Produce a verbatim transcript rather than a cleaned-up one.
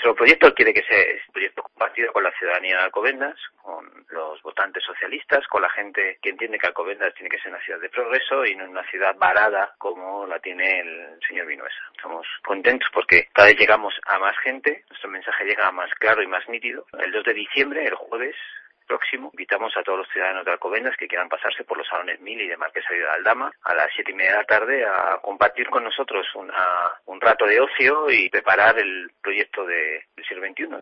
Nuestro proyecto quiere que sea un proyecto compartido con la ciudadanía de Alcobendas, con los votantes socialistas, con la gente que entiende que Alcobendas tiene que ser una ciudad de progreso y no una ciudad varada como la tiene el señor Vinuesa. Estamos contentos porque cada vez llegamos a más gente, nuestro mensaje llega más claro y más nítido. El dos de diciembre, el jueves próximo, invitamos a todos los ciudadanos de Alcobendas que quieran pasarse por los salones Mil y de Marquesa de Aldama a las siete y media de la tarde a compartir con nosotros una, un rato de ocio y preparar el proyecto de, del siglo veintiuno.